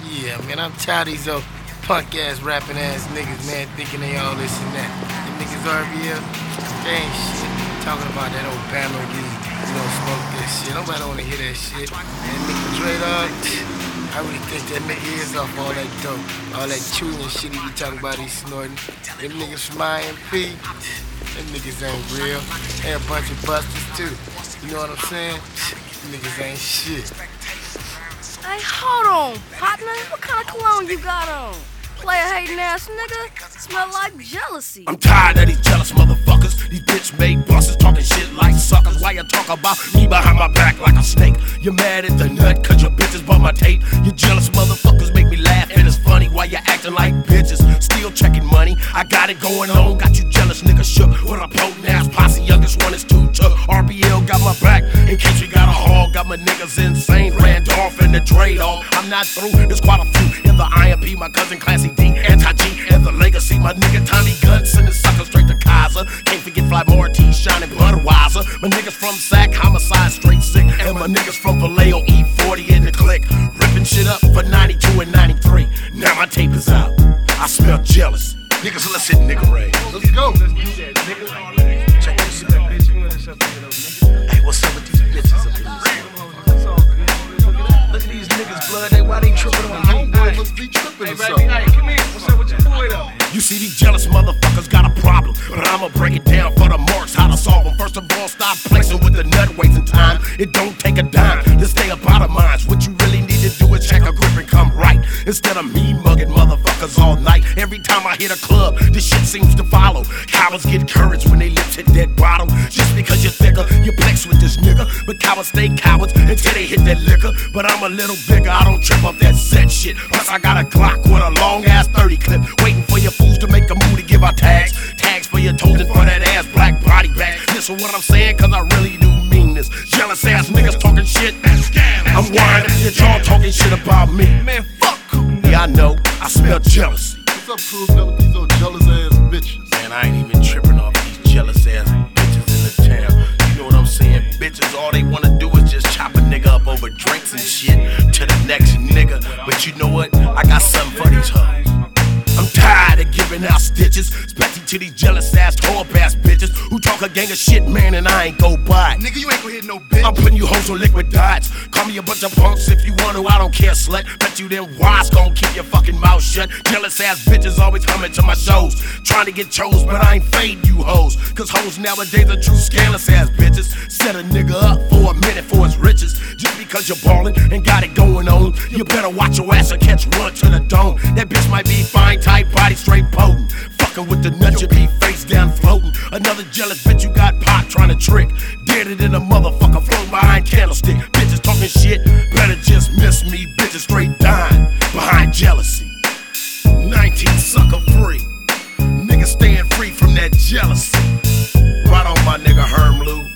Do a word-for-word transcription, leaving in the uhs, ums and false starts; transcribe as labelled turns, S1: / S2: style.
S1: Yeah, man, I'm tired of these old punk ass rapping ass niggas, man, thinking they all this and that. The niggas R B L, they ain't shit. Talking about that old Bama weed, you don't smoke that shit. Nobody wanna hear that shit. And nigga Dre Dog, I really think that nigga ears off all that dope, all that chewing and shit he be talking about, he snorting. Them niggas from I M P, them niggas ain't real. They a bunch of busters too. You know what I'm saying? Them niggas ain't shit.
S2: Hey, hold on, partner. What kind of cologne you got on? Player hating ass nigga. Smell like jealousy.
S3: I'm tired of these jealous motherfuckers. These bitch-made bosses talking shit like suckers. Why you talk about me behind my back like a snake? You mad at the nut cause your bitches bought my tape? You jealous motherfuckers make me laugh and it's funny. Why you acting like bitches? Still checking money. I got it going on. Got you jealous nigga shook. With a potent ass posse. Youngest one is two took. R B L got my back in case we got a hog. Got my niggas insane. Randolph and the trade off. I'm not through. There's quite a few in the I M P. My cousin Classy D, Anti-G, and the Legacy. My nigga Tommy Gunn sending suckers straight to Kaiser. Can't forget Fly Martine, shining Budweiser. My niggas from Sac, Homicide, straight sick. And my niggas from Vallejo, E forty in the click. Ripping shit up for ninety-two and ninety-three. Now my tape is out. I smell jealous. Niggas, let's hit nigga Ray.
S1: Let's go. Let's do that, nigga. Check this out.
S3: Hey, what's up with these bitches up in this? Look at these niggas, blood. They why they tripping on homeboy? Must be tripping or something.
S1: Hey, come here. What's up with your boy though?
S3: You see these jealous motherfuckers got a problem, but I'ma break it down for the marks how to solve them. First of all, stop flexing with the nut wasting time. It don't take a dime to stay up out of minds. What you really need to do is check a grip and come right, instead of me mugging motherfuckers all night. Every time I hit a club, this shit seems to follow. Cowards get courage when they lips hit that bottle. Just because you're thicker, you flex with this nigga. But cowards stay cowards until they hit that liquor. But I'm a little bigger, I don't trip up that set shit. Plus I got a Glock with a long ass thirty clip, waiting for your fools to make a move to give our tags. Tags for your toes and for that ass black body bag. Listen what I'm saying, cause I really do mean this. Jealous ass niggas talking shit. I'm whining that y'all talking shit about me. Man, fuck Cool. Yeah, I know, I smell jealousy.
S4: What's up, Cool? Now with these old jealous ass bitches?
S3: Man, I ain't even tripping off these jealous ass bitches in the town. You know what I'm saying? Bitches, all they wanna do is just chop a nigga up over drinks and shit to the next nigga. But you know what? I got something for these hoes. I'm tired of giving out stitches, especially to these jealous ass, whore ass bitches who talk a gang of shit, man, and I ain't go by it.
S4: Nigga, you ain't gonna hit no bitch.
S3: I'm putting you hoes on liquid diets. Call me a bunch of punks if you want to, I don't care, slut. Bet you them wise gon' keep your fucking mouth shut. Jealous ass bitches always coming to my shows, trying to get chose, but I ain't fading you hoes. Cause hoes nowadays are true scandalous ass bitches. Set a nigga up for a minute for his riches. Just because you're ballin' and got it going on, you better watch your ass or catch one to the dome. That bitch might be fine, tight body, straight potent. Fucking with the nut, you be face down floating. Another jealous bitch you got pop trying to trick. Deader than a motherfucker floating behind candlestick. Bitches talking shit, better just miss me. Bitches straight dying behind jealousy. nineteen sucker free. Niggas staying free from that jealousy. Right on my nigga Herm Lou.